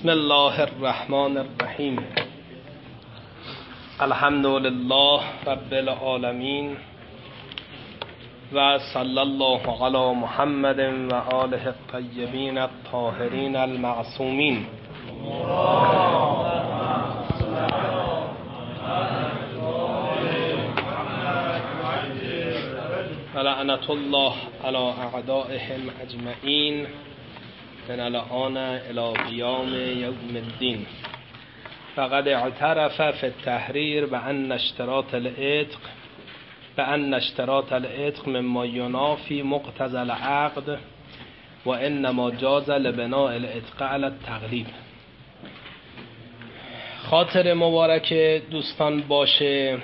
بسم الله الرحمن الرحیم. الحمد لله رب العالمین و صلی الله علی محمد و آله الطیبین الطاهرین المعصومین. لعنت الله علی اعدائهم اجمعین من الآن الی قیام یوم الدین. فقد اعترف فی التحریر بأن اشتراط العتق مما ینافی مقتضى العقد و انما جاز لبناء العتق علی التغلیب. خاطر مبارک دوستان باشه،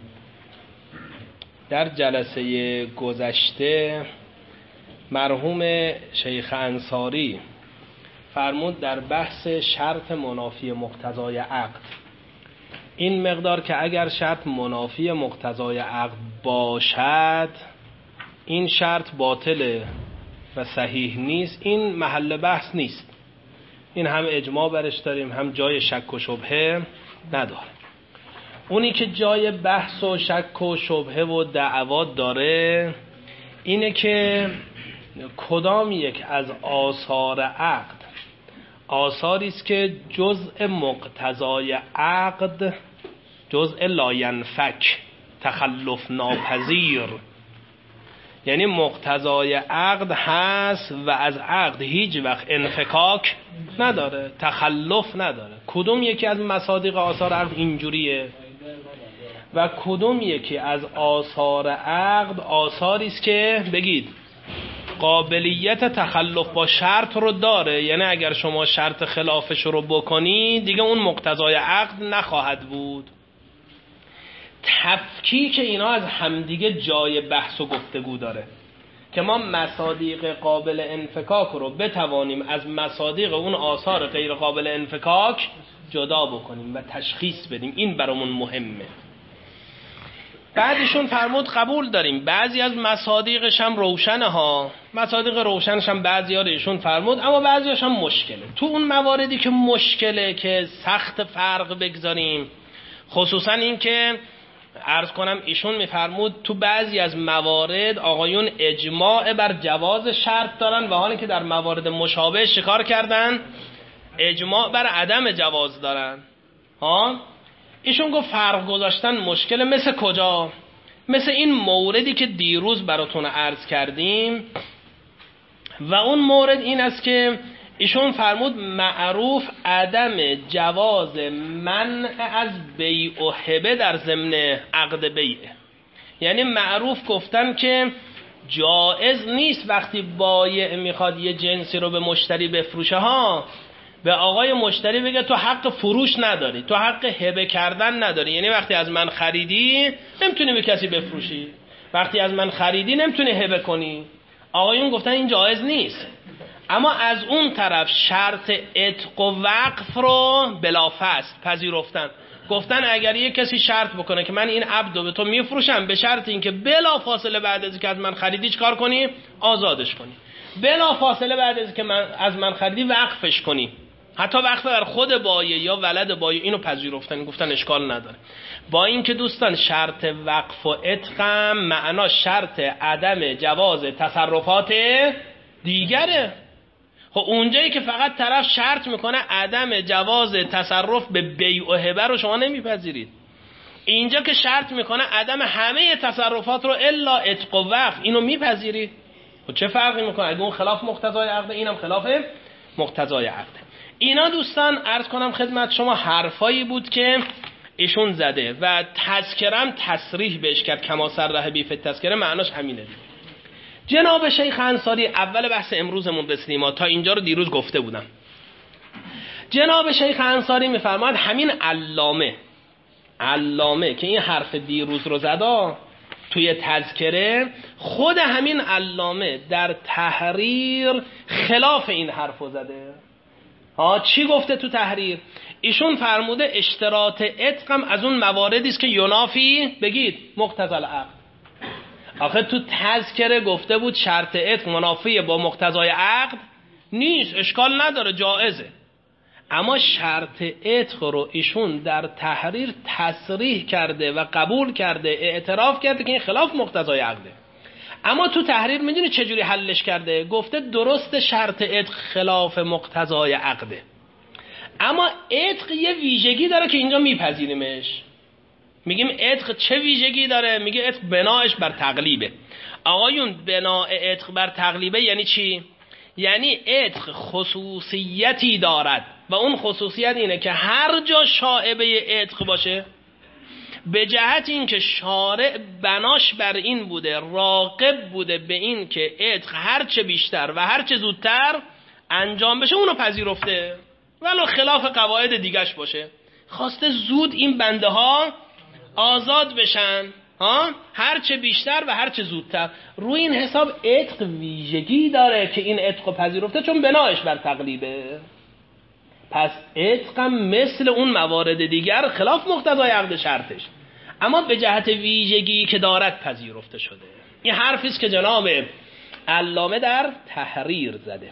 در جلسه گذشته مرحوم شیخ انصاری فرمود در بحث شرط منافی مقتضای عقد، این مقدار که اگر شرط منافی مقتضای عقد باشد این شرط باطله و صحیح نیست، این محل بحث نیست، این هم اجماع برش داریم، هم جای شک و شبهه نداره. اونی که جای بحث و شک و شبهه و دعوا داره اینه که کدام یک از آثار عقد آثاری است که جزء مقتضای عقد، جزء لاینفک، تخلف ناپذیر، یعنی مقتضای عقد هست و از عقد هیچ وقت انفکاک نداره، تخلف نداره. کدوم یکی از مصادیق آثار عقد اینجوریه و کدوم یکی از آثار عقد آثاری است که بگید قابلیت تخلف با شرط رو داره، یعنی اگر شما شرط خلافش رو بکنی دیگه اون مقتضای عقد نخواهد بود. تفکیک اینا از همدیگه جای بحث و گفتگو داره که ما مصادیق قابل انفکاک رو بتوانیم از مصادیق اون آثار غیر قابل انفکاک جدا بکنیم و تشخیص بدیم، این برامون مهمه. بعدشون فرمود قبول داریم بعضی از مصادیقش هم روشنه ها، مصادیق روشنش هم بعضی ها ایشون فرمود، اما بعضیش هم مشکله. تو اون مواردی که مشکله که سخت فرق بگذاریم، خصوصا این که عرض کنم ایشون میفرمود تو بعضی از موارد آقایون اجماع بر جواز شرط دارن و حالی که در موارد مشابه شکار کردن اجماع بر عدم جواز دارن ها. ایشون گفت فرق گذاشتن مشکل. مثل کجا؟ مثل این موردی که دیروز براتون عرض کردیم و اون مورد این است که ایشون فرمود معروف عدم جواز منع از بیع و هبه در ضمن عقد بیع، یعنی معروف گفتن که جائز نیست وقتی بایع میخواد یه جنسی رو به مشتری بفروشه ها به آقای مشتری بگه تو حق فروش نداری، تو حق هبه کردن نداری، یعنی وقتی از من خریدی نمیتونی به کسی بفروشی، وقتی از من خریدی نمیتونی هبه کنی. آقایون گفتن این جایز نیست، اما از اون طرف شرط عتق و وقف رو بلافاصله پذیرفتن. گفتن اگر یک کسی شرط بکنه که من این عبد رو به تو میفروشم به شرط اینکه بلافاصله بعد از اینکه از من خریدی چیکار کنی؟ آزادش کنی، بلافاصله بعد از اینکه از من خریدی وقفش کنی، حتی وقف بر خود بایع یا ولد بایع، اینو پذیرفتن، گفتن اشکال نداره. با اینکه دوستان شرط وقف و عتق معنا شرط عدم جواز تصرفات دیگره. خب اونجایی که فقط طرف شرط میکنه عدم جواز تصرف به بیع و هبه رو شما نمیپذیرید، اینجا که شرط میکنه عدم همه تصرفات رو الا عتق و وقف، اینو میپذیرید. خب چه فرقی میکنه؟ اگه اون خلاف مقتضای عقد اینم خلاف مقتضای عقد. اینا دوستان عرض کنم خدمت شما حرفایی بود که ایشون زده و تذکرم تصریح بهش کرد، کما صرح به فی التذکره، معناش همینه. جناب شیخ انصاری اول بحث امروزمون رسیدیم، تا اینجا رو دیروز گفته بودم. جناب شیخ انصاری میفرماد همین علامه که این حرف دیروز رو زدا توی تذکره، خود همین علامه در تحریر خلاف این حرف رو زده. چی گفته تو تحریر؟ ایشون فرموده اشتراط عتقم از اون مواردی است که ینافی بگید مقتضی العقد. آخه تو تذکره گفته بود شرط عتق منافی با مقتضای عقد نیست، اشکال نداره، جائزه. اما شرط عتق رو ایشون در تحریر تصریح کرده و قبول کرده، اعتراف کرده که این خلاف مقتضای عقده. اما تو تحریر میدونی چجوری حلش کرده؟ گفته درست شرط عتق خلاف مقتضای عقده، اما عتق یه ویژگی داره که اینجا میپذیریمش. میگیم عتق چه ویژگی داره؟ میگه عتق بناش بر تقلیبه. آقایون بناء عتق بر تقلیبه یعنی چی؟ یعنی عتق خصوصیتی دارد و اون خصوصیت اینه که هر جا شائبه عتق باشه، به جهت این که شارع بناش بر این بوده، راغب بوده به این که عتق هرچه بیشتر و هرچه زودتر انجام بشه اونو پذیرفته، ولو خلاف قواعد دیگش باشه. خواسته زود این بنده ها آزاد بشن، هرچه بیشتر و هرچه زودتر. روی این حساب عتق ویژگی داره که این عتق پذیرفته چون بناش بر تقلیبه. پس عتقم مثل اون موارد دیگر خلاف مقتضای عقد شرطش، اما به جهت ویژگی که دارد پذیرفته شده. این حرفی است که جناب علامه در تحریر زده.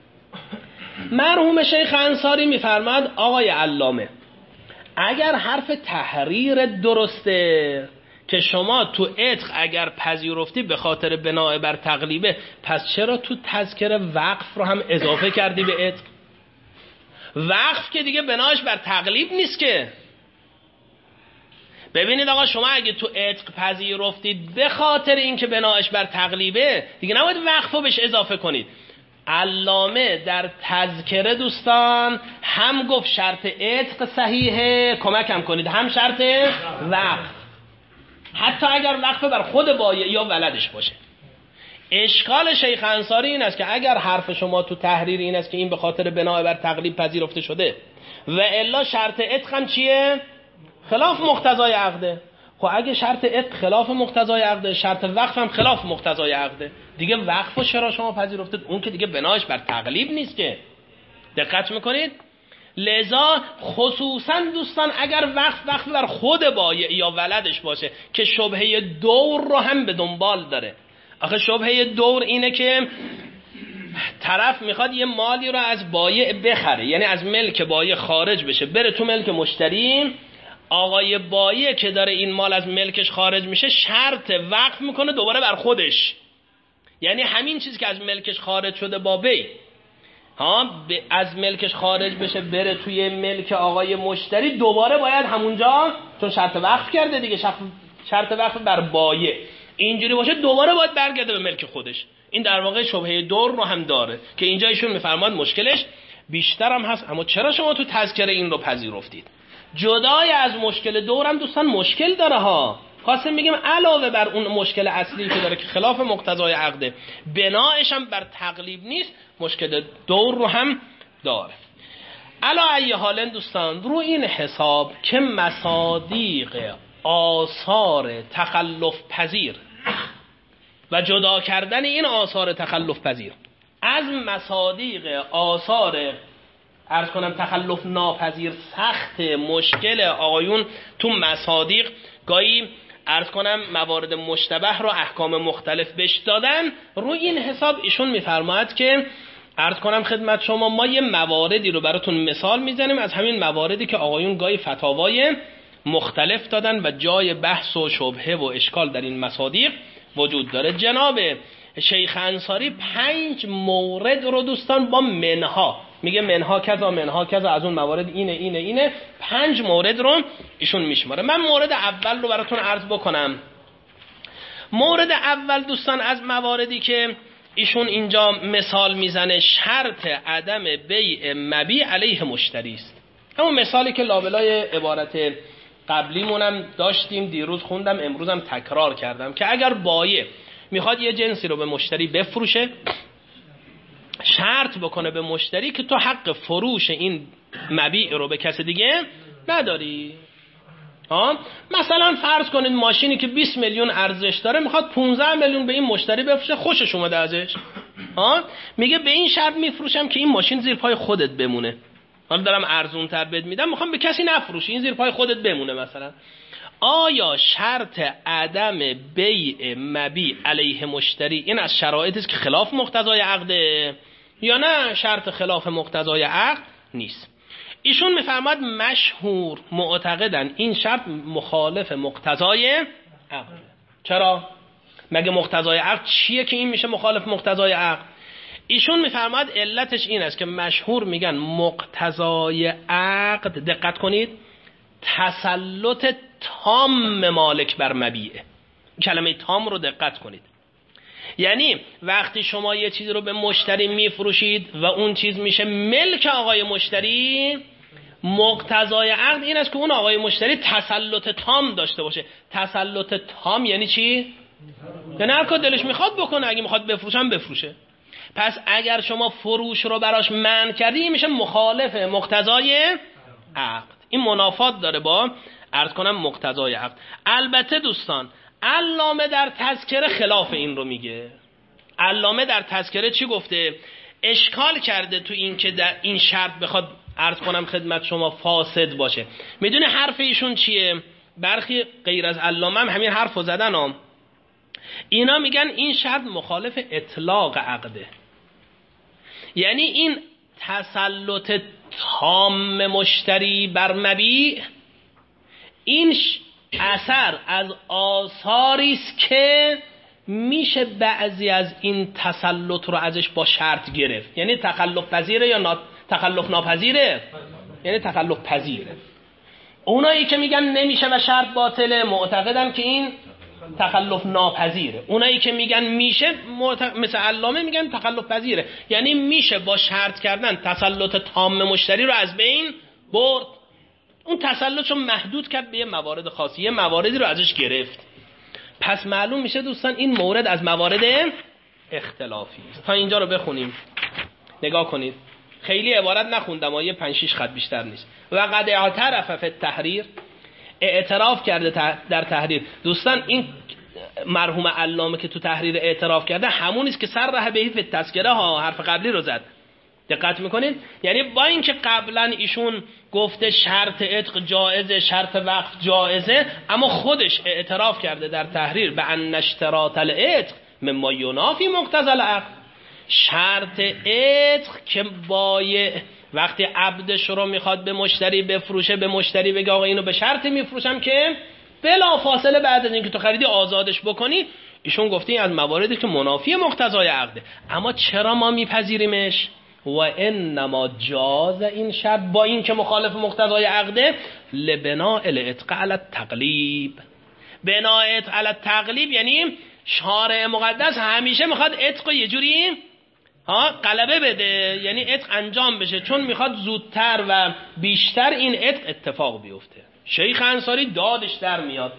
مرحوم شیخ انصاری میفرماد آقای علامه، اگر حرف تحریر درسته که شما تو عتق اگر پذیرفتی به خاطر بناء بر تقلیبه، پس چرا تو تذکره وقف رو هم اضافه کردی به عتق؟ وقف که دیگه بناش بر تقلیب نیست که. ببینید آقا، شما اگه تو عتق پذیرفتید به خاطر اینکه بناش بر تقلیبه، دیگه نباید وقف رو بهش اضافه کنید. علامه در تذکره دوستان هم گفت شرط عتق صحیحه، کمکم کنید، هم شرط وقف، حتی اگر وقف بر خود بایع یا ولدش باشه. اشکال شیخ انصاری این است که اگر حرف شما تو تحریر این است که این به خاطر بناء بر تقلیب پذیرفته شده و الا شرط عتق هم چیه؟ خلاف مقتضای عقده. خب اگه شرط عتق خلاف مقتضای عقده، شرط وقف هم خلاف مقتضای عقده، دیگه وقف رو چرا شما پذیرفتید؟ اون که دیگه بناش بر تقلیب نیست که. دقت میکنید؟ لذا خصوصا دوستان اگر وقف بر خود بایع یا ولدش باشه که شبهه دور رو هم به دنبال داره. آخه شبهه دور اینه که طرف میخواد یه مالی رو از بایع بخره، یعنی از ملک بایع خارج بشه بره تو ملک مشتری. آقای بایع که داره این مال از ملکش خارج میشه شرط وقف میکنه دوباره بر خودش، یعنی همین چیزی که از ملکش خارج شده با بی از ملکش خارج بشه بره توی ملک آقای مشتری، دوباره باید همونجا، چون شرط وقف کرده دیگه، شرط وقف بر بایع اینجوری باشه دوباره باید برگرده به ملک خودش. این در واقع شبهه دور رو هم داره که اینجا ایشون میفرماد مشکلش بیشتر هم هست. اما چرا شما تو تذکره این رو پذیرفتید؟ جدای از مشکل دور هم دوستان مشکل داره ها. خواستم میگم علاوه بر اون مشکل اصلی که داره که خلاف مقتضای عقده، بناش هم بر تقلیب نیست، مشکل دور رو هم داره. علا ای حال دوستان، رو این حساب که مصادیق آثار تخلف پذیر و جدا کردن این آثار تخلف پذیر از مصادیق آثار عرض کنم تخلف ناپذیر سخت، مشکل آقایون تو مصادیق گاهی عرض کنم موارد مشتبه رو احکام مختلف بهش دادن. روی این حساب ایشون میفرماید که عرض کنم خدمت شما ما یه مواردی رو براتون مثال میزنیم از همین مواردی که آقایون گاهی فتاوای مختلف دادن و جای بحث و شبهه و اشکال در این مصادیق وجود داره. جناب شیخ انصاری 5 مورد رو دوستان با منها، میگه منها کذا از اون موارد اینه 5 مورد رو ایشون میشماره. من مورد اول رو براتون عرض بکنم. مورد اول دوستان از مواردی که ایشون اینجا مثال میزنه شرط عدم بیع مبیع علیه مشتری است. همون مثالی که لابلای عبارت قبلیمونم داشتیم، دیروز خوندم، امروزم تکرار کردم، که اگر بایع میخواد یه جنسی رو به مشتری بفروشه، شرط بکنه به مشتری که تو حق فروش این مبیع رو به کس دیگه نداری. مثلا فرض کنید ماشینی که 20 میلیون ارزش داره میخواد 15 میلیون به این مشتری بفروشه، خوشش اومده ازش، میگه به این شرط میفروشم که این ماشین زیر پای خودت بمونه، حالا دارم ارزون تر بهت میدم، میخوام به کسی نفروشی، این زیر پای خودت بمونه مثلا. آیا شرط عدم بیع مبیع علیه مشتری این از شرایطی است که خلاف مقتضای عقده یا نه شرط خلاف مقتضای عقد نیست؟ ایشون میفرماد مشهور معتقدن این شرط مخالف مقتضای عقل. چرا؟ مگه مقتضای عقل چیه که این میشه مخالف مقتضای عقل؟ ایشون میفرماد علتش این است که مشهور میگن مقتضای عقد، دقت کنید، تسلط تام مالک بر مبیعه. کلمه تام رو دقت کنید. یعنی وقتی شما یه چیزی رو به مشتری میفروشید و اون چیز میشه ملک آقای مشتری، مقتضای عقد این است که اون آقای مشتری تسلط تام داشته باشه. تسلط تام یعنی چی؟ یعنی هر کار دلش میخواد بکنه، اگه میخواد بفروشم بفروشه. پس اگر شما فروش رو براش منع کردی این میشه مخالف مقتضای عقد. این منافات داره با عرض کنم مقتضای عقد. البته دوستان علامه در تذکره خلاف این رو میگه. علامه در تذکره چی گفته؟ اشکال کرده تو این که در این شرط بخواد عرض کنم خدمت شما فاسد باشه. میدونه حرف ایشون چیه؟ برخی غیر از علامه هم همین حرف رو زدن هم. اینا میگن این شرط مخالف اطلاق عقده. یعنی این تسلط تام مشتری بر مبیع این اثر از آثاری است که میشه بعضی از این تسلط رو ازش با شرط گرفت. یعنی تخلف پذیره یا تخلف ناپذیره؟ یعنی تخلف پذیره. اونایی که میگن نمیشه و شرط باطله معتقدن که این تخلف ناپذیره. اونایی که میگن میشه مثل علامه میگن تخلف پذیره، یعنی میشه با شرط کردن تسلط تام مشتری رو از بین برد. اون تسلطشو محدود کرد به یه موارد خاصی، یه مواردی رو ازش گرفت. پس معلوم میشه دوستان این مورد از موارد اختلافی است. تا اینجا رو بخونیم، نگاه کنید. خیلی عبارت نخوندم، یه 5-6 خط بیشتر نیست. و قد اعترف فی التحریر، اعتراف کرده در تحریر. دوستان این مرحوم علامه که تو تحریر اعتراف کرده همون است که صرح به فی تذکره ها، حرف قبلی رو زد. دقت میکنید؟ یعنی با اینکه قبلا ایشون گفته شرط عتق جائزه، شرط وقف جائزه، اما خودش اعتراف کرده در تحریر به ان اشتراط العتق مما ینافی مقتضی العقد. شرط عتق که بایع وقتی عبدش رو میخواد به مشتری بفروشه، به مشتری بگه آقا اینو به شرطی میفروشم که بلا فاصله بعد از اینکه تو خریدی آزادش بکنی، ایشون گفته این از مواردی که منافی مقتضای عقده. اما چرا ما میپذیریمش؟ و انما جاز این شرط با این که مخالف مقتضای عقده لبناء العتق علی التقلیب. بناء عتق علی التقلیب یعنی شارع مقدس همیشه میخواد عتق یه جوری غلبه بده، یعنی عتق انجام بشه، چون میخواد زودتر و بیشتر این عتق اتفاق بیفته. شیخ انصاری دادش در میاد،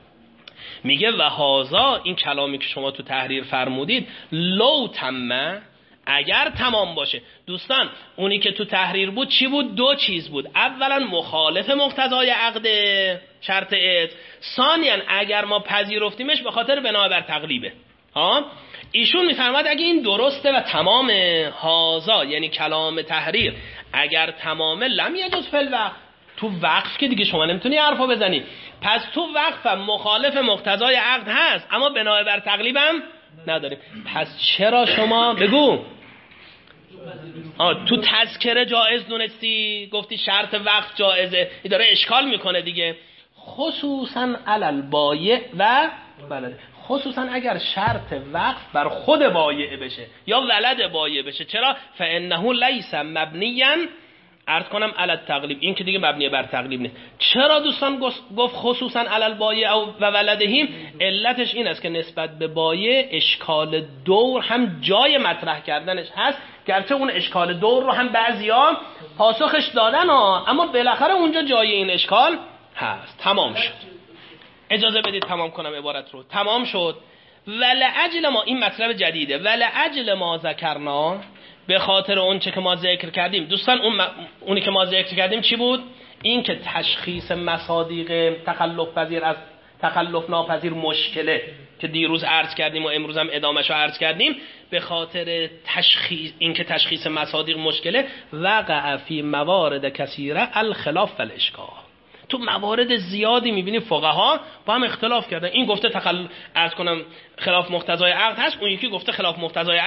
میگه و هذا، این کلامی که شما تو تحریر فرمودید، لو تمه، اگر تمام باشه. دوستان اونی که تو تحریر بود چی بود؟ دو چیز بود. اولا مخالف مقتضای عقد شرط عتق، ثانیاً اگر ما پذیرفتیمش به خاطر بنا بر تقلیبه. ایشون میفرماد اگه این درسته و تمامه، هازا یعنی کلام تحریر اگر تمامه لم یجوز فی الوقف، تو وقف که دیگه شما نمیتونی حرفا بزنی. پس تو وقف مخالف مقتضای عقد هست اما بنا بر تقلیبم نداریم. پس چرا شما بگو تو تذکره جایز دونستی، گفتی شرط وقف جایزه، این داره اشکال میکنه دیگه. خصوصا علل بایع و بلده، خصوصا اگر شرط وقف بر خود بایع بشه یا ولد بایع بشه. چرا؟ فانه لیس مبنیا، عرض کنم علی التقلیب، این که دیگه مبنی بر تقلیب نیست. چرا دوستان گفت خصوصا علی البایع و ولدهم؟ علتش این است که نسبت به بایع اشکال دور هم جای مطرح کردنش هست، گرچه اون اشکال دور رو هم بعضیا پاسخش دادن اما بالاخره اونجا جای این اشکال هست. تمام شد. اجازه بدید تمام کنم عبارت رو. تمام شد. ولعجل ما، این مطلب جدیده، ولعجل ما ذکرنا، به خاطر اون چه که ما ذکر کردیم. دوستان اونی که ما ذکر کردیم چی بود؟ این که تشخیص مصادیق تخلف پذیر از تخلف ناپذیر مشکله که دیروز عرض کردیم و امروز هم ادامهشو عرض کردیم. به خاطر تشخیص این که تشخیص مصادیق مشکله، وقع فی موارد کثیره الخلاف والاشکال، تو موارد زیادی میبینی فقها با هم اختلاف کردن. این گفته عرض کنم خلاف مقتضای عقد هست، اون یکی گفته خلاف مقتضای عقد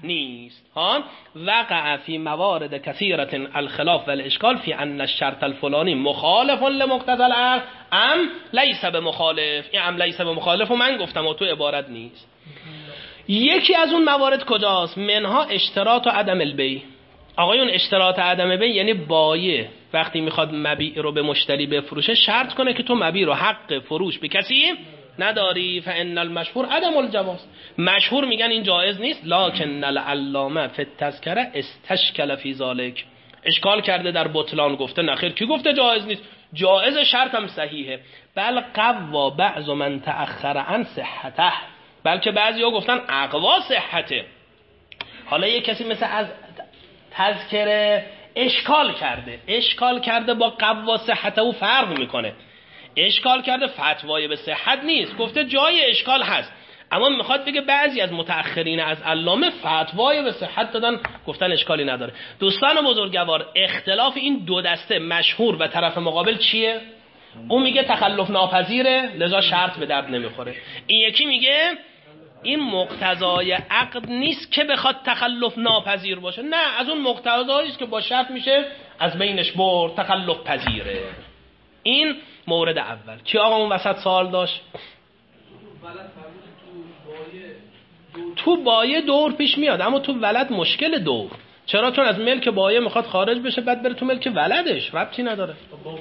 نیست. ها وقع فی موارد کثیرة الخلاف والاشکال فی ان الشرط الفلانی مخالف لمقتضی العقد ام لیس بمخالف. این ام لیس بمخالف و من گفتم و تو عبارت نیست. یکی از اون موارد کجاست؟ منها اشتراط و عدم البیع. آقایون اشتراط عدم بیع یعنی بایع وقتی میخواد مبیع رو به مشتری بفروشه شرط کنه که تو مبیع رو حق فروش به کسی نداری. فان المشهور عدم الجواز. مشهور میگن این جایز نیست. لکن العلامه فی التذکره استشکل فی ذلک. اشکال کرده در بطلان، گفته نخیر کی گفته جایز نیست؟ جایز، شرط هم صحیحه. بل قوا بعض من تأخر عن صحته. بلکه بعضیا گفتن اقوا صحته. حالا یک کسی مثل از تذکره اشکال کرده با قوا صحته و فرق میکنه. اشکال کرده فتوای به صحت نیست، گفته جای اشکال هست، اما میخواد بگه بعضی از متأخرین از علامه فتوای به صحت دادن، گفتن اشکالی نداره. دوستان بزرگوار، اختلاف این دو دسته مشهور و طرف مقابل چیه؟ اون میگه تخلف ناپذیره لذا شرط به درد نمیخوره. این یکی میگه این مقتضای عقد نیست که بخواد تخلف ناپذیر باشه، نه از اون مقتضایی است که با شرط میشه از بینش برد، تخلف پذیره. این مورد اول. کی آقا اون وسط سوال داشت؟ تو بایه دور پیش میاد، اما تو ولد مشکل دور. چرا؟ چون از ملک بایه میخواد خارج بشه بعد بره تو ملک ولدش، ربطی نداره.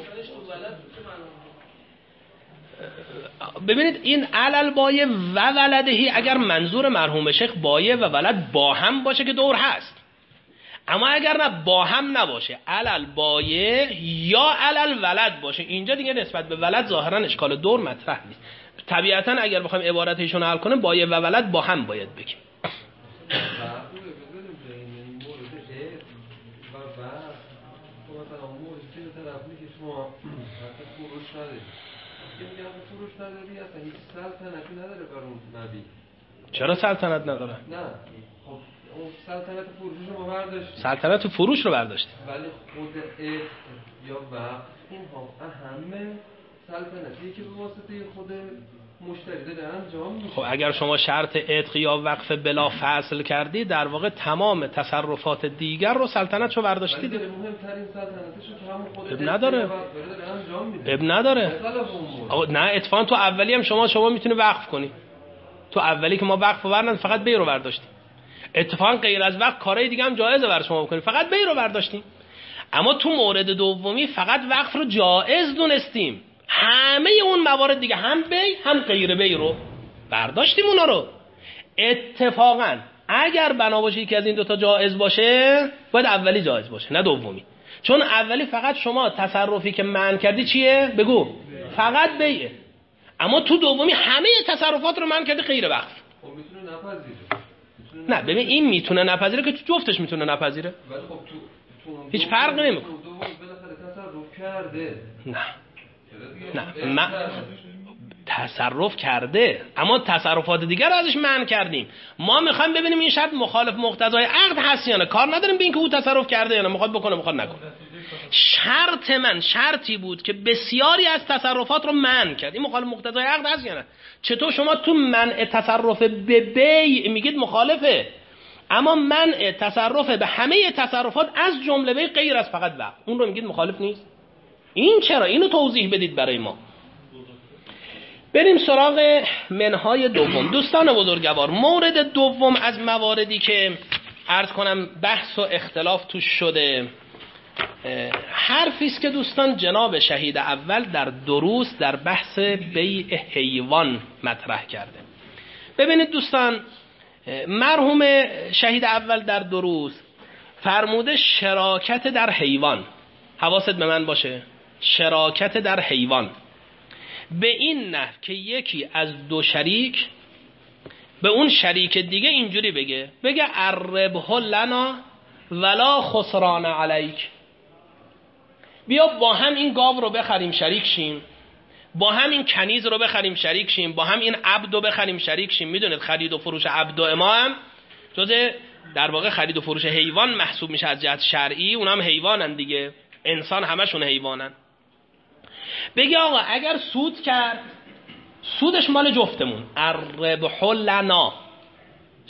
ببینید این علل بایه و ولدهی اگر منظور مرحوم شیخ بایه و ولد با هم باشه که دور هست، اما اگر نه با هم نباشه، علل بایه یا علل ولد باشه، اینجا دیگه نسبت به ولد ظاهرا اشکال دور مطرح نیست. طبیعتا اگر بخوایم عبارتشون حل کنیم بایه و ولد با هم باید بگیم. چرا سلطنت نداره؟ نه خب اون سلطنت فروش رو برداشت. سلطنت فروش رو برداشت. ولی خود یا وقت این هم اهمه سلطنتی که به واسطه خود مشتری داره انجام میشه. خب اگر شما شرط عتق یا وقف بلا فصل کردی، در واقع تمام تصرفات دیگر رو سلطنت رو برداشتی. ولی مهمترین سلطنتشو که همون خود اب نداره. اب نداره. نه اتفاقا تو اولی هم شما میتونی وقف کنی. تو اولی که ما وقف ورن فقط بی رو برداشتیم. اتفاقا غیر از وقت کارهای دیگه هم جایزه بر شما بکنیم، فقط بی رو برداشتیم. اما تو مورد دومی فقط وقف رو جایز دونستیم، همه اون موارد دیگه هم بی هم غیر بی رو برداشتیم اونا رو. اتفاقا اگر بنا باشه یکی از این دوتا جایز باشه باید اولی جایز باشه نه دومی، چون اولی فقط شما تصرفی که منع کردی چیه؟ بگو. فقط بیه. اما تو دومی همه تصرفات رو منع کردی غیر وقف. خب میتونه نپذیره. نه ببین این میتونه نپذیره که تو جفتش میتونه نپذیره. ولی خب تو هیچ فرق نمیکنه. بالاخره تصرف کرده. نه تصرف کرده، اما تصرفات دیگر رو ازش منع کردیم. ما میخوایم ببینیم این شرط مخالف مقتضای عقد هست یا نه. کار نداریم به این که او تصرف کرده یا نه، میخواد بکنه میخواد نکنه. شرط من شرطی بود که بسیاری از تصرفات رو منع کرد. این مخالف مقتضای عقد هست یا نه؟ چطور شما تو منع تصرف به بیع میگید مخالفه، اما منع تصرف به همه تصرفات از جمله بیع غیر از فقط وقت اون رو میگید مخالف نیست؟ این چرا؟ اینو توضیح بدید برای ما. بریم سراغ منهای دوم. دوستان بزرگوار، مورد دوم از مواردی که عرض کنم بحث و اختلاف توش شده، حرفی است که دوستان جناب شهید اول در دروس در بحث بیع حیوان مطرح کرده. ببینید دوستان، مرحوم شهید اول در دروس فرموده شراکت در حیوان، حواست به من باشه، شراکت در حیوان به این نحو که یکی از دو شریک به اون شریک دیگه اینجوری بگه الربح لنا ولا خسران علیک، بیا با هم این گاو رو بخریم شریک شیم، با هم این کنیز رو بخریم شریک شیم، با هم این عبد رو بخریم شریک شیم. میدونید خرید و فروش عبد و اما هم جزء در واقع خرید و فروش حیوان محسوب میشه از جهت شرعی، اونها هم حیوانن دیگه، انسان همشون حیوانن. بگی آقا اگر سود کرد، سودش مال جفتمون، الربح لنا،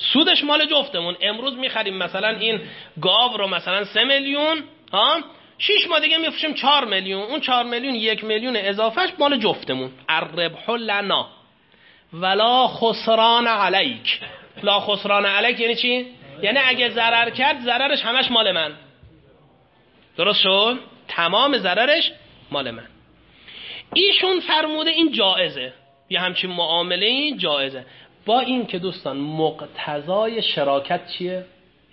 سودش مال جفتمون. امروز میخریم مثلا این گاو رو مثلا 3 میلیون، 6 ماه دیگه میفروشیم 4 میلیون، اون 4 میلیون 1 میلیون اضافهش مال جفتمون. الربح لنا ولا خسران علیک. لا خسران علیک یعنی چی؟ یعنی اگه ضرر کرد ضررش همش مال من. درست شد؟ تمام ضررش مال من. ایشون فرموده این جائزه، یه همچین معامله این جائزه، با این که دوستان مقتضای شراکت چیه؟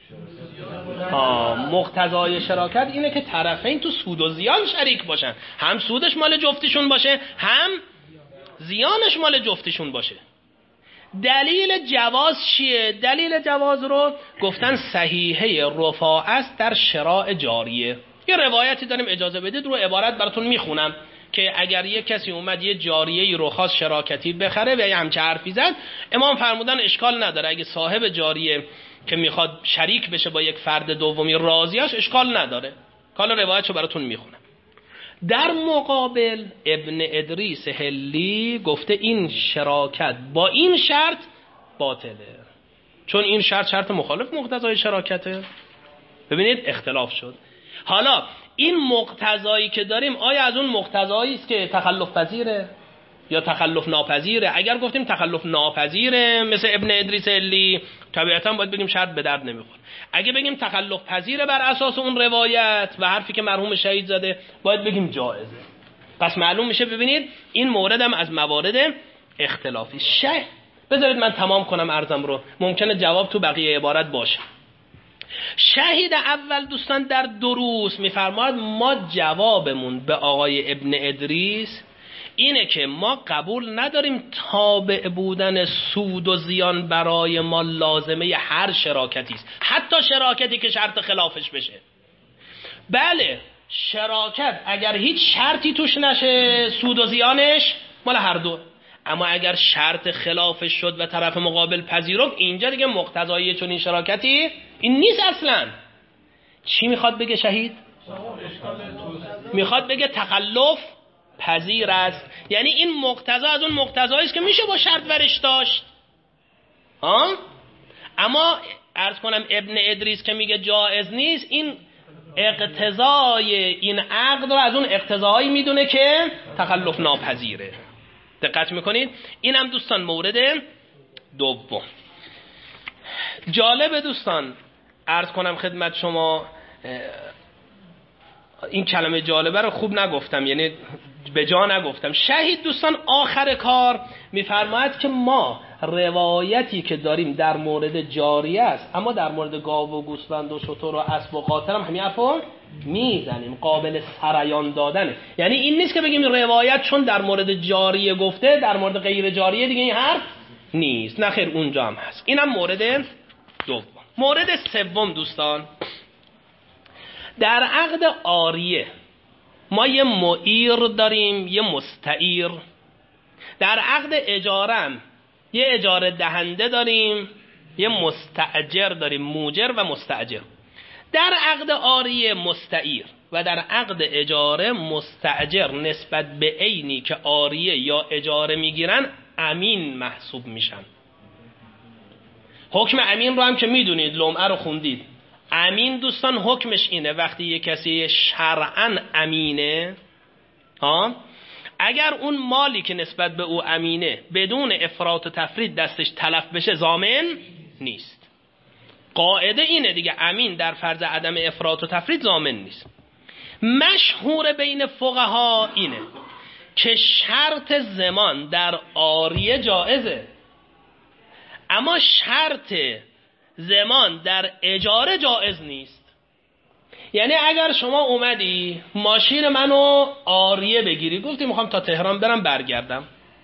مقتضای شراکت اینه که طرفین تو سود و زیان شریک باشن، هم سودش مال جفتشون باشه هم زیانش مال جفتشون باشه. دلیل جواز چیه؟ دلیل جواز رو گفتن صحیحه رفاع است در شراء جاریه. یه روایتی داریم، اجازه بدید رو عبارت براتون میخونم که اگر یه کسی اومد یه جاریه‌ای رو خواست شراکتی بخره و یه همچه حرفی زد، امام فرمودن اشکال نداره، اگه صاحب جاریه که میخواد شریک بشه با یک فرد دومی راضیاش اشکال نداره. حالا روایتشو براتون میخونم. در مقابل ابن ادریس حلی گفته این شراکت با این شرط باطله، چون این شرط مخالف مقتضای شراکته. ببینید اختلاف شد. حالا این مقتضایی که داریم آیا از اون مقتضایی است که تخلف پذیره یا تخلف ناپذیره؟ اگر گفتیم تخلف ناپذیره مثل ابن ادریس حلی، طبیعتا باید بگیم شرط به درد نمیخوره. اگه بگیم تخلف پذیره بر اساس اون روایت و حرفی که مرحوم شهید زده، باید بگیم جائزه. پس معلوم میشه ببینید این مورد هم از موارد اختلافی. بذارید من تمام کنم عرضم رو، ممکنه جواب تو بقیه عبارت باشه. شهید اول دوستان در دروس میفرماید ما جوابمون به آقای ابن ادریس اینه که ما قبول نداریم تابع بودن سود و زیان برای ما لازمه هر شراکتی است، حتی شراکتی که شرط خلافش بشه. بله شراکت اگر هیچ شرطی توش نشه سود و زیانش مال هر دو، اما اگر شرط خلافش شد و طرف مقابل پذیرفت، اینجا دیگه مقتضای چون این شراکتی این نیست اصلا. چی میخواد بگه شهید؟ میخواد بگه تخلف پذیر است، یعنی این مقتضا از اون مقتضایی است که میشه با شرط ورش داشت. اما عرض کنم ابن ادریس که میگه جائز نیست، این اقتضای این عقد رو از اون اقتضایی میدونه که تخلف ناپذیره. دقت میکنید؟ این هم دوستان مورد دوم. جالب دوستان عرض کنم خدمت شما، این کلمه جالبه رو خوب نگفتم، یعنی به جا نگفتم. شهید دوستان آخر کار میفرماید که ما روایتی که داریم در مورد جاریه است، اما در مورد گاو و گوسفند و شتر و اسب و قاطر هم همین حرفو میزنیم، قابل سریان دادنه. یعنی این نیست که بگیم روایت چون در مورد جاریه گفته در مورد غیر جاریه دیگه این حرف نیست، نه خیر اونجا هم هست. اینم مورد دوم. مورد سوم دوستان، در عقد عاریه ما یه معیر داریم یه مستعیر. در عقد اجاره یه اجاره دهنده داریم یه مستأجر داریم، موجر و مستأجر. در عقد عاریه مستعیر و در عقد اجاره مستأجر نسبت به عینی که عاریه یا اجاره میگیرن امین محسوب میشن. حکم امین رو هم که میدونید، لمعه رو خوندید. امین دوستان حکمش اینه وقتی یه کسی شرعاً امینه، اگر اون مالی که نسبت به او امینه بدون افراط و تفرید دستش تلف بشه ضامن نیست. قاعده اینه دیگه، امین در فرض عدم افراط و تفرید ضامن نیست. مشهور بین فقها اینه که شرط ضمان در عاریه جائزه، اما شرط ضمان در اجاره جائز نیست. یعنی اگر شما اومدی ماشین منو عاریه بگیری، گفتی میخوام تا تهران برم برگردم،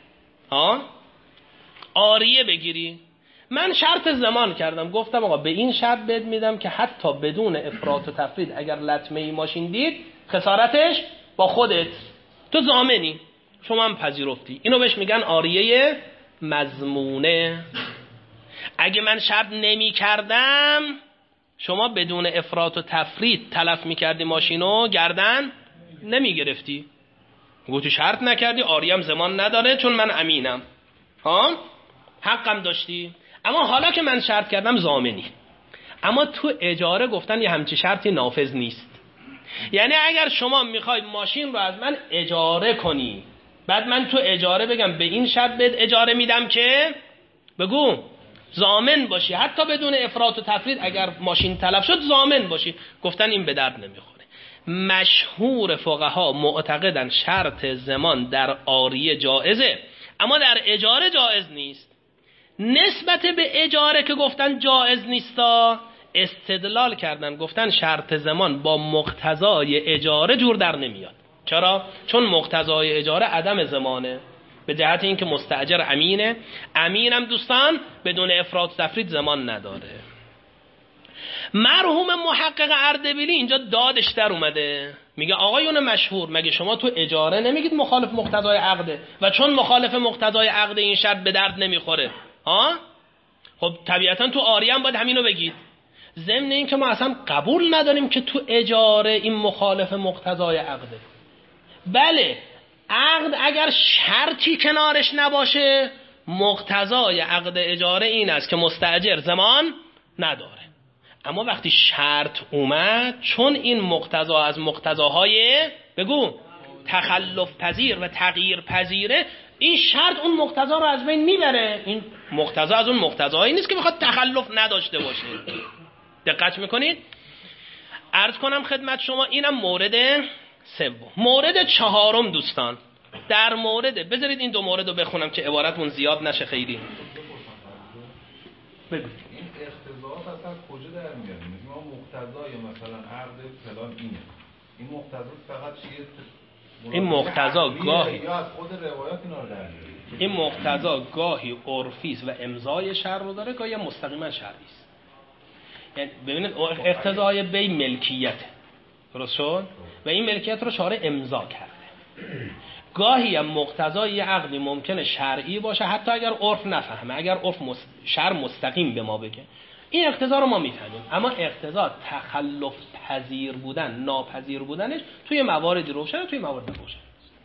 عاریه بگیری، من شرط ضمان کردم، گفتم آقا به این شرط بد میدم که حتی بدون افراط و تفرید اگر لطمه ای ماشین دید خسارتش با خودت، تو ضامنی، شما هم پذیرفتی. اینو بهش میگن عاریه مضمونه. اگه من شرط نمی کردم شما بدون افراط و تفرید تلف میکردی ماشینو، گردن نمی گرفتی، گفتی شرط نکردی، عاریه هم ضمان نداره چون من امینم، حقم داشتی. اما حالا که من شرط کردم ضامنی. اما تو اجاره گفتن یه همچی شرطی نافذ نیست. یعنی اگر شما میخوای ماشین رو از من اجاره کنی، بعد من تو اجاره بگم به این شرط بهت اجاره میدم که بگو ضامن باشی، حتی بدون افراط و تفرید اگر ماشین تلف شد ضامن باشی، گفتن این به درد نمیخوره. مشهور فقها معتقدن شرط ضمان در عاریه جائزه، اما در اجاره جائز نیست. نسبت به اجاره که گفتن جائز نیستا، استدلال کردن گفتن شرط ضمان با مقتضای اجاره جور در نمیاد. چرا؟ چون مقتضای اجاره عدم ضمانه، به جهت اینکه مستاجر امینه، امینم دوستان بدون افراط و تفرید ضمان نداره. مرحوم محقق اردبیلی اینجا دادش در اومده، میگه آقایون مشهور، مگه شما تو اجاره نمیگید مخالف مقتضای عقده؟ و چون مخالف مقتضای عقده این شرط به درد نمیخوره ها، خب طبیعتا تو عاریه هم باید همینو بگید. ضمن این که ما اصلا قبول نداریم که تو اجاره این مخالف مقتضای عقده. بله، عقد اگر شرطی کنارش نباشه، مقتضای عقد اجاره این است که مستاجر ضمان نداره. اما وقتی شرط اومد، چون این مقتضا از مقتضاهای بگو تخلف پذیر و تغییر پذیره، این شرط اون مقتضا رو از بین میبره. این مقتضا از اون مقتضایی نیست که بخواد تخلف نداشته باشه. دقت میکنید؟ عرض کنم خدمت شما، اینم مورد سوم. مورد چهارم دوستان، در مورد، بذارید این دو مورد رو بخونم که عبارتمون زیاد نشه خیلی. بگو. این اختزاعات اصلا کجا در میاد؟ ما مقتضای مثلا عقد فلان اینه، این مقتضا فقط چیه؟ این مقتضا گاهی یا از خود روایات اینا رو در میاره. این مقتضا گاهی عرفی و امضای شرع رو داره، گاهی مستقیما شرعی است. یعنی ببینید اقتضای بی ملکیت، درست شد؟ و این ملکیت رو شارع امضا کرده. گاهی هم مقتضای عقدی ممکنه شرعی باشه، حتی اگر عرف نفهمه، اگر عرف شرع مستقیم به ما بگه، این اقتضا رو ما میفهمیم. اما اقتضا تخلف پذیر بودن، ناپذیر بودنش توی موارد روشن، توی موارد نروشن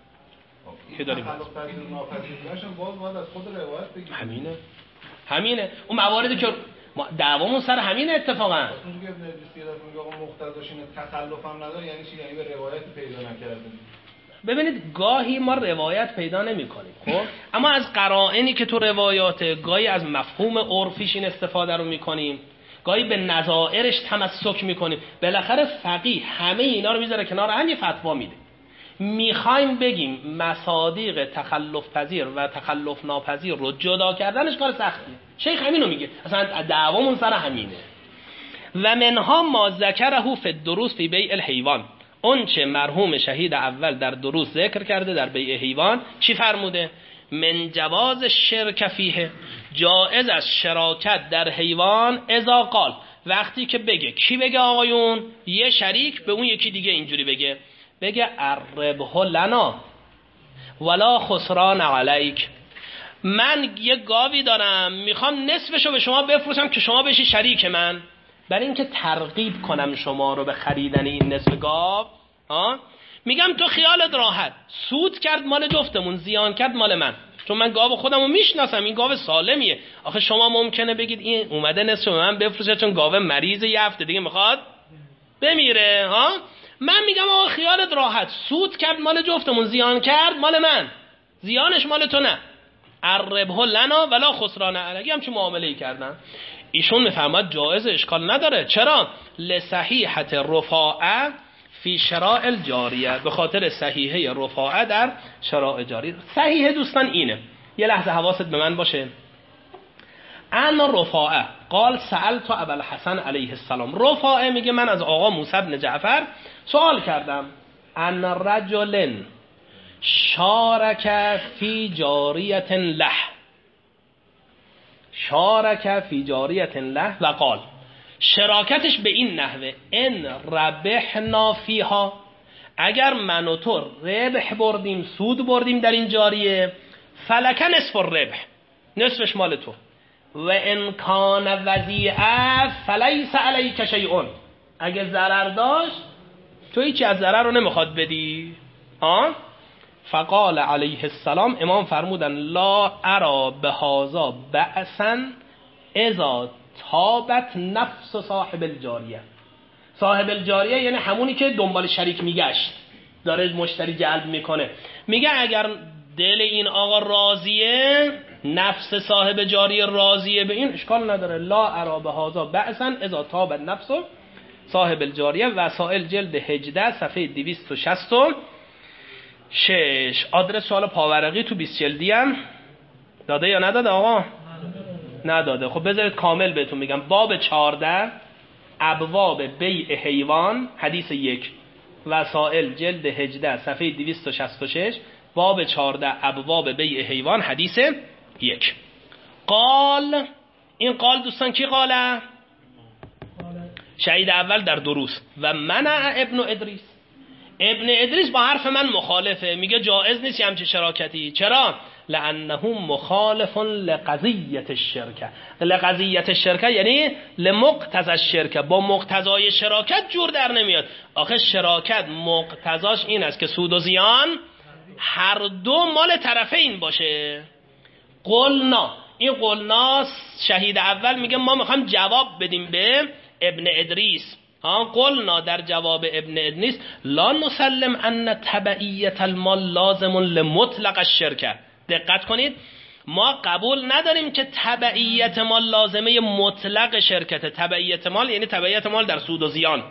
که داریم. تخلف پذیر و ناپذیر بودنشون باز از خود روایت بگیم. همینه. اون مواردی که دعوامون سر همین اتفاقا. اونجوری که نجسی داره میگه آقا مقتضاش اینه، تخلف هم نداره، یعنی چی؟ یعنی به روایت پیدا نکردیم. ببینید گاهی ما روایت پیدا نمی‌کنیم، خب اما از قرائنی که تو روایات، گاهی از مفهوم عرفیش این استفاده رو می‌کنیم، گاهی به نظائرش تمسک می‌کنیم. بالاخره فقیه همه اینا رو میذاره کنار هم، یه فتوا میده. میخوایم بگیم مصادیق تخلف پذیر و تخلف ناپذیر رو جدا کردنش کار سختیه. شیخ همینو میگه، اصلا دعوامون سر همینه. و منها ما ذکره فی الدروس فی بیع الحیوان، اون چه مرحوم شهید اول در دروس ذکر کرده در بیع حیوان، چی فرموده؟ من جواز شرک فیه، جائز از شراکت در حیوان، اذا قال، وقتی که بگه، کی بگه آقایون؟ یه شریک به اون یکی دیگه اینجوری بگه الربح لنا ولا خسران علیک، من یه گاوی دارم میخوام نصفشو به شما بفروشم که شما بشی شریک من، برای اینکه ترغیب کنم شما رو به خریدن این نصف گاو، میگم تو خیالت راحت، سود کرد مال جفتمون، زیان کرد مال من، چون من گاو خودمو میشناسم، این گاو سالمیه. آخه شما ممکنه بگید این اومده نصف به من بفروشه چون گاو مریضه، یه هفته دیگه میخواد بمیره، ها؟ من میگم آقا خیالت راحت، سود کرد مال جفتمون، زیان کرد مال من، زیانش مال تو نه. الربح لنا ولا خسران علیک، همچین معامله‌ای کردن. ایشون میفرماد جایز، اشکال نداره. چرا؟ لصحیحت رفاعه فی شراء الجاریه، به خاطر صحیحه رفاعه در شراء جاریه. صحیحه دوستان اینه، یه لحظه حواست به من باشه. ان رفاعه قال سألت ابا الحسن علیه السلام، رفاعه میگه من از آقا موسی بن جعفر سوال کردم، ان رجل شارک فی جاریه له، شارک فی جاریه له و قال، شراکتش به این نحوه، ان ربحنا فیها، اگر من و تو ربح بردیم، سود بردیم در این جاریه، فلک نصف الربح، نصفش مال تو، و ان کان وضیعه فلیس علیک شیء، اگه ضرر داشت تو هیچی از ضرر رو نمیخواد بدی. فقال علیه السلام، امام فرمودن لا ارا بهذا بأسا اذا تابت نفس صاحب الجاریه. صاحب الجاریه یعنی همونی که دنبال شریک میگشت، داره مشتری جلب میکنه. میگه اگر دل این آقا راضیه، نفس صاحب جاریه راضیه به این، اشکال نداره. لا ارا بهذا بأسا اذا تابت نفس صاحب الجاریه. وسائل جلد 18 صفحه 266. آدرس سوال پاورقی تو 20 جلدی هم داده یا نداده آقا؟ نداده. خب بذارید کامل بهتون میگم. باب 14 ابواب بیع حیوان حدیث 1. وسائل جلد 18 صفحه 266. باب 14 ابواب بیع حیوان حدیث 1. قال، این قال دوستان کی قاله؟ شهید اول در دروس. و منع ابن ادریس. ابن ادریس با حرف من مخالفه، میگه جایز نیست همچه شراکتی. چرا؟ لانه مخالف لقضیه الشرکه. لقضیه الشرکه یعنی لمقتضى الشرکه، با مقتضای شراکت جور در نمیاد. آخه شراکت مقتضاش این است که سود و زیان هر دو مال طرفین باشه. قلنا، این قلنا شهید اول میگه ما میخوایم جواب بدیم به ابن ادریس. قلنا در جواب ابن ادریس لا نسلم ان تبعیت المال لازم لمطلق الشرکه. دقت کنید، ما قبول نداریم که تبعیت مال لازمه مطلق شرکته. تبعیت مال یعنی تبعیت مال در سود و زیان.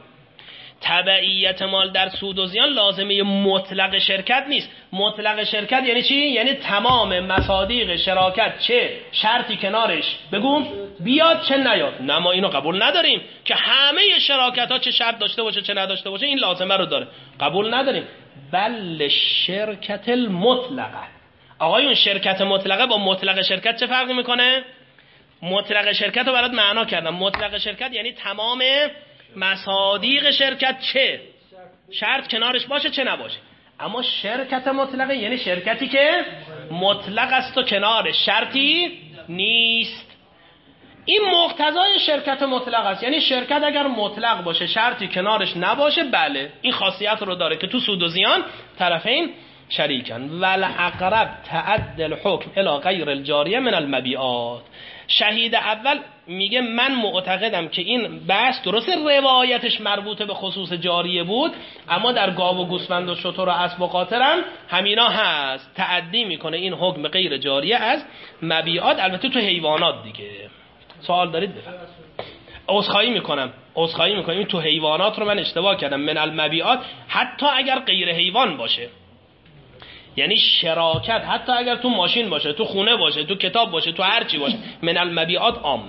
تبعیت مال در سود و زیان لازمه مطلق شرکت نیست. مطلق شرکت یعنی چی؟ یعنی تمام مصادیق شراکت چه شرطی کنارش بگو بیاد چه نیاد. نه ما اینو قبول نداریم که همه شراکت ها چه شرط داشته باشه چه نداشته باشه این لازمه رو داره. قبول نداریم. بل شرکت المطلقه. آقایون شرکت مطلقه با مطلق شرکت چه فرقی میکنه؟ مطلق شرکت رو برات معنا کردم. مطلق شرکت یعنی تمام مصادیق شرکت چه شرط کنارش باشه چه نباشه. اما شرکت مطلقه یعنی شرکتی که مطلق است و کنارش شرطی نیست. این مقتضای شرکت مطلق است. یعنی شرکت اگر مطلق باشه شرطی کنارش نباشه، بله این خاصیت رو داره که تو سود و زیان طرفین شریکن. والاقرب تعدل الحکم الی غیر الجاریه من المبیعات. شهید اول میگه من معتقدم که این بحث درست روایتش مربوط به خصوص جاریه بود، اما در گاو و گوسفند و شتر و اسب و قاطرم همینا هست. تعدی میکنه این حکم غیر جاریه از مبیعات، البته تو حیوانات دیگه. سوال دارید بفرمایید. عذرخواهی میکنم این تو حیوانات رو من اشتباه کردم. من المبیعات حتی اگر غیر حیوان باشه، یعنی شراکت حتی اگر تو ماشین باشه، تو خونه باشه، تو کتاب باشه، تو هر چی باشه، من المبیعات عامه.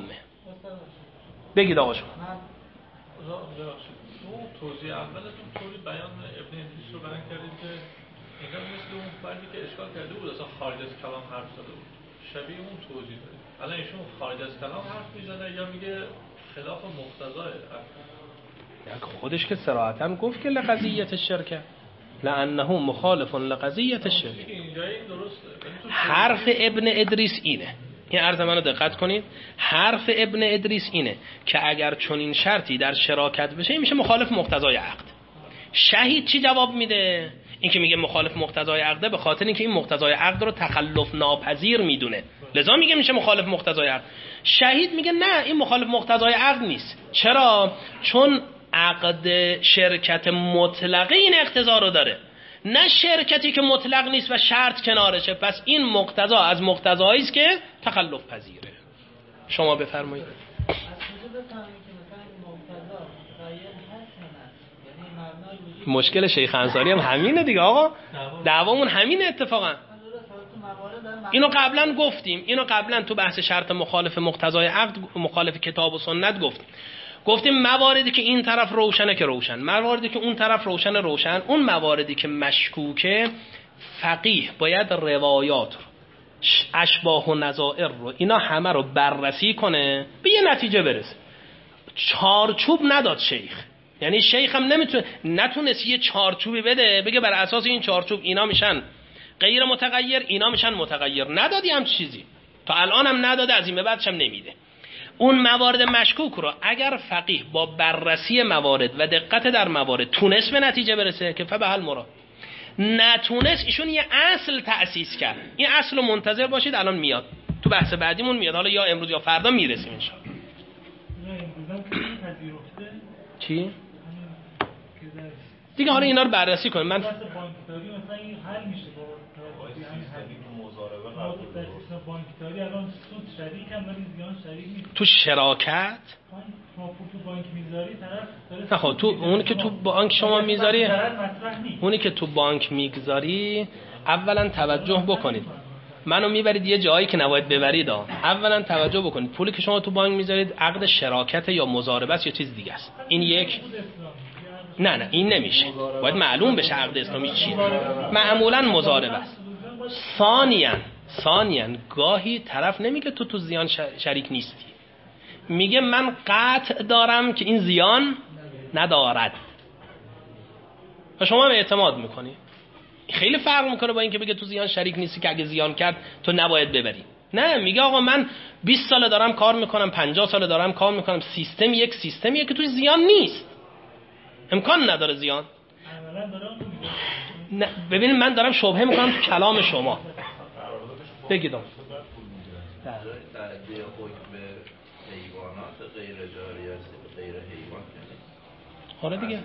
بگید آقا شما. توضیح اولتون طوری بیان ابن ادریس رو بیان کردید که اینجا مثل اون فردی که اشکال کرده بود اصلا خارج از کلام حرف زده بود، شبیه اون توضیح دارید. الان ایشون خارج از کلام حرف میزنه یا میگه خلاف مقتضای خودش که صراحتاً گفت که لقضیت الشرکه لانه مخالف لقضیت الشرکه. حرف ابن ادریس اینه، این عرض منو دقت کنید. حرف ابن ادریس اینه که اگر چنین شرطی در شراکت بشه میشه مخالف مقتضای عقد. شهید چی جواب میده؟ این که میگه مخالف مقتضای عقده به خاطر اینکه این مقتضای عقد رو تخلف ناپذیر میدونه، لذا میگه میشه مخالف مقتضای عقد. شهید میگه نه این مخالف مقتضای عقد نیست. چرا؟ چون عقد شرکت مطلقه این اقتضا رو داره، نه شرکتی که مطلق نیست و شرط کنارشه. پس این مقتضا از مقتضایی است که تخلف پذیره. شما بفرمایید. مشکل شیخ انصاری هم همینه دیگه آقا، دعوامون همینه اتفاقا. اینو قبلا گفتیم، اینو قبلا تو بحث شرط مخالف مقتضای عقد، مخالف کتاب و سنت گفتیم مواردی که این طرف روشنه که روشن، مواردی که اون طرف روشن. اون مواردی که مشکوکه فقیه باید روایات رو، اشباح و نظائر رو، اینا همه رو بررسی کنه به یه نتیجه برسه. چارچوب نداد شیخ، یعنی شیخ هم نتونست یه چارچوبی بده بگه بر اساس این چارچوب اینا میشن غیر متغیر، اینا میشن متغیر. ندادی هم چیزی، تا الان هم نداده، از این به بعدش هم نمیده. اون موارد مشکوک رو اگر فقیه با بررسی موارد و دقت در موارد تونست به نتیجه برسه که فبحل مراد، نتونست ایشون یه اصل تأسیس کرد. این اصل رو منتظر باشید الان میاد. تو بحث بعدیمون میاد، حالا یا امروز یا فردا میرسیم ان شاء الله. چی؟ دیگه حالا اینا رو بررسی کنیم. من بانکداری الان سود شریک هم ولی زیان شریک نیست. تو شراکت تو بانک میذاری طرف نه خب تو اونی که تو بانک شما میذاری، اونی که تو بانک میگذاری اولا توجه بکنید، منو میبرید یه جایی که نباید ببرید. اولا توجه بکنید پولی که شما تو بانک میذارید عقد شراکت یا مضاربه است یا چیز دیگه است. این یک نه این نمیشه، باید معلوم بشه عقد اسلامی چیه. معمولا مضاربه است. ثانیاً گاهی طرف نمیگه تو زیان شریک نیستی، میگه من قطع دارم که این زیان ندارد و شما هم اعتماد میکنی. خیلی فرق میکنه با این که بگه تو زیان شریک نیستی که اگه زیان کرد تو نباید ببری. نه، میگه آقا من 20 سال دارم کار میکنم، 50 سال دارم کار میکنم، سیستمیه که توی زیان نیست، امکان نداره زیان. نه ببینید من دارم شبهه میکنم تو کلام شما. بگید تعدیه حکم حیوانات غیر جاری است، غیر حیوان آره دیگه.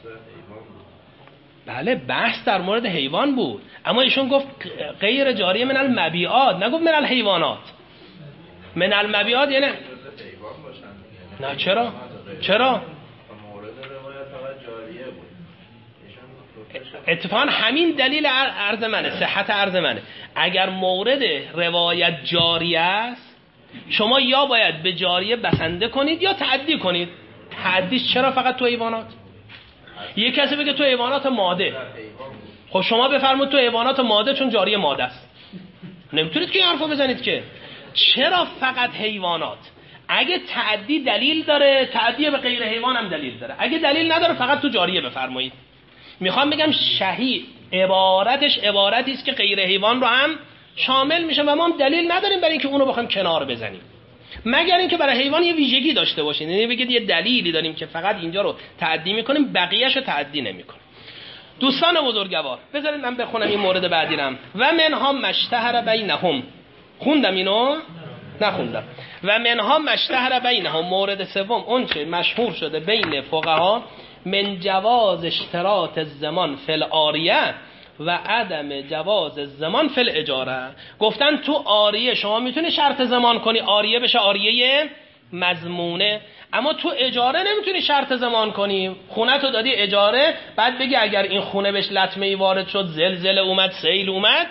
بله بحث در مورد حیوان بود، اما ایشون گفت غیر جاری من المبیعات، نگفت من الحیوانات. من المبیعات یعنی نه چرا؟ اتفاقا همین دلیل عرض منه، صحت عرض منه. اگر مورد روایت جاری است شما یا باید به جاریه بسنده کنید یا تعدی کنید. تعدیش چرا فقط تو حیوانات؟ یه کسی بگه تو حیوانات ماده، خب شما بفرمایید تو حیوانات ماده چون جاری ماده است. نمیتونید که این حرفو بزنید که چرا فقط حیوانات. اگه تعدی دلیل داره، تعدی به غیر حیوان هم دلیل داره. اگه دلیل نداره فقط تو جاریه بفرمایید. میخوام بگم شهی عبارتش عبارتی است که غیر حیوان رو هم شامل میشه و ما هم دلیل نداریم برای اینکه اونو بخوایم کنار بزنیم، مگر اینکه برای حیوان یه ویژگی داشته باشین، یعنی بگید یه دلیلی داریم که فقط اینجا رو تعدی میکنیم بقیه‌شو تعدی نمیکنیم. دوستان بزرگوار بذارید من بخونم این مورد بعدیرم. و منها مشتهر بینهم، خوندم اینو؟ نخوندم. و منها مشتهر بینهم، مورد سوم اون چه مشهور شده بین فقها من جواز اشتراط الزمان فی العاریه و عدم جواز الزمان فی الاجاره. گفتن تو عاریه شما میتونی شرط زمان کنی، عاریه بشه عاریه مضمونه، اما تو اجاره نمیتونی شرط زمان کنی. خونه تو دادی اجاره، بعد بگی اگر این خونه بهش لطمه ای وارد شد، زلزله اومد، سیل اومد،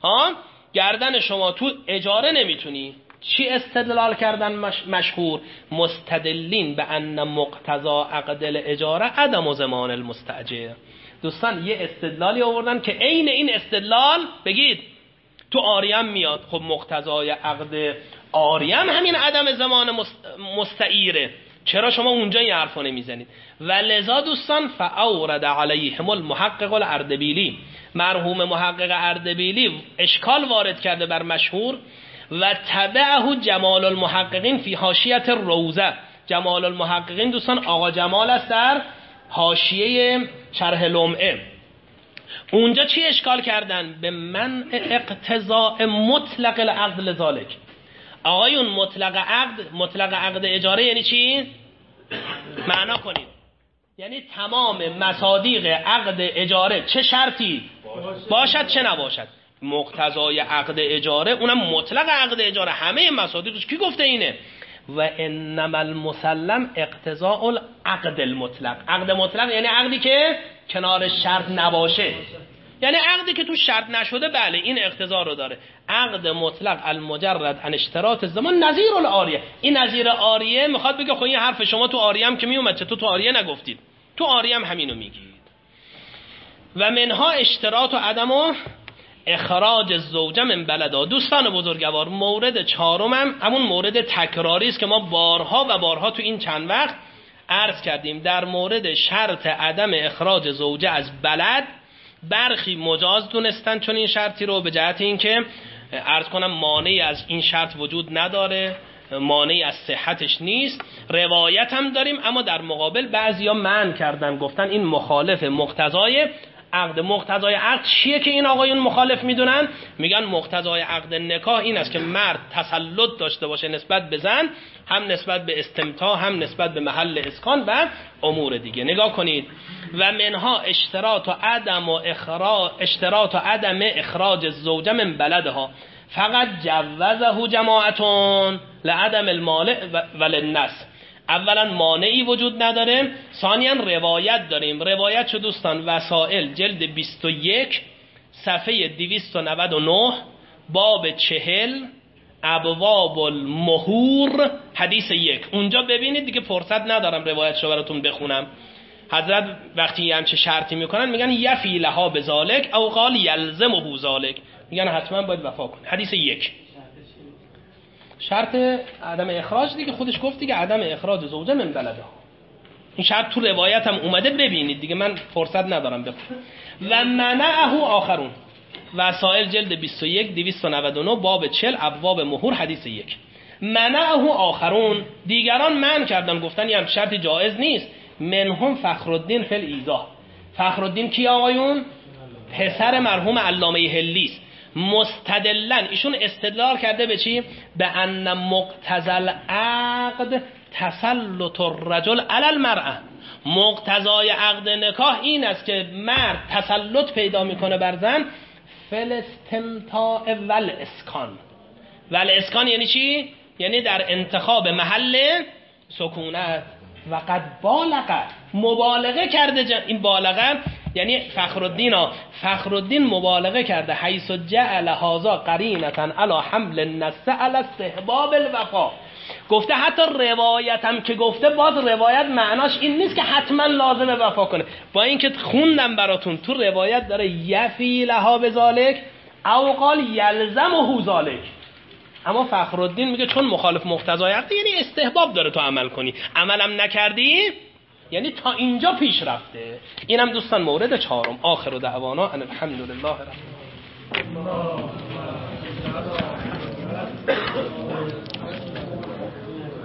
گردن شما تو اجاره نمیتونی. چی استدلال کردن مشهور؟ مستدلین به ان مقتضا عقد الاجاره عدم زمان المستاجر. دوستان یه استدلالی آوردن که عین این استدلال بگید تو عاریه میاد. خب مقتضای عقد عاریه همین عدم زمان مستعیره، چرا شما اونجا این حرفو نمیزنید؟ و لذا دوستان فاورد علیهم المحقق الاردبیلی، مرحوم محقق اردبیلی اشکال وارد کرده بر مشهور و تبعه جمال المحققین فی حاشیه الروضه. جمال المحققین دوستان آقا جمال است در حاشیه شرح لمعه. اونجا چی اشکال کردن؟ به منع اقتضاء مطلق العقد لذالک. آقایون مطلق عقد اجاره یعنی چی؟ معنا کنید. یعنی تمام مصادیق عقد اجاره چه شرطی باشد چه نباشد، مقتضای عقد اجاره اونم مطلق عقد اجاره همه مصادیقش کی گفته اینه؟ و انما المسلم اقتضاء العقد المطلق. عقد مطلق یعنی عقدی که کنار شرط نباشه، یعنی عقدی که تو شرط نشده، بله این اقتضا رو داره. عقد مطلق المجرد عن اشتراط الزمان نظیر العاریه. این نظیر عاریه میخواد بگه خب این حرف شما تو عاریه هم که میومد، چطور تو عاریه نگفتید؟ تو عاریه هم همینو میگید. و منها اشتراط و عدم و اخراج الزوجه من بلدا. دوستان بزرگوار مورد چهارم همون مورد تکراری است که ما بارها و بارها تو این چند وقت عرض کردیم. در مورد شرط عدم اخراج زوجه از بلد برخی مجاز دونستن چون این شرطی رو، به جهت اینکه عرض کنم مانعی از این شرط وجود نداره، مانعی از صحتش نیست. روایت هم داریم، اما در مقابل بعضیا منع کردن، گفتن این مخالف مقتضای عقد. مقتضای عقد چیه که این آقایون مخالف میدونن؟ میگن مقتضای عقد نکاح این است که مرد تسلط داشته باشه نسبت به زن، هم نسبت به استمتاع، هم نسبت به محل اسکان و امور دیگه. نگاه کنید و منها اشتراط و عدم اخراج الزوجه من بلدها فقط جوزه جماعتون لعدم المانع وللنص. اولا مانعی وجود نداره، ثانیا روایت داریم. روایت شو دوستان وسائل جلد 21 صفحه 299 باب 40 ابواب المهور حدیث 1. اونجا ببینید دیگه، فرصت ندارم روایت شو براتون بخونم. حضرت وقتی همچه شرطی میکنن میگن یفی لها بذالک او قال یلزمه ذالک، میگن حتما باید وفا کن. حدیث 1 شرط عدم اخراج دیگه، خودش گفت دیگه عدم اخراج زوجه من بلدها. این شرط تو روایت هم اومده، ببینید دیگه، من فرصت ندارم بخونم. و منعه آخرون وسائل جلد 21 299 باب 40 ابواب مهور حدیث 1. منعه آخرون، دیگران منع کردن، گفتن یه شرطی جایز نیست. منهم فخرالدین فی الایضاح. فخرالدین کی آقایون؟ پسر مرحوم علامه هلیس. مستدلن ایشون استدلال کرده به چی؟ به ان مقتضی العقد تسلط الرجل علی المرأة. مقتضای عقد نکاح این است که مرد تسلط پیدا میکنه بر زن فل استمتاع ول اسکان. ول اسکان یعنی چی؟ یعنی در انتخاب محل سکونت. و قد بالغ، مبالغه کرده. این بالغه یعنی فخرالدین مبالغه کرده حیث جعل هذا قرینه علی حمل النص علی استحباب الوفا. گفته حتی روایتم که گفته، باز روایت معناش این نیست که حتما لازمه وفا کنه. با اینکه خوندم براتون تو روایت داره یفی لها بذالک او قال یلزمه ذالک، اما فخرالدین میگه چون مخالف مقتضای عقد یعنی استحباب داره تو عمل کنی، عملم نکردی یعنی تا اینجا پیش رفته. اینم دوستان مورد 4. آخر دعوانا ان الحمدلله رب العالمین.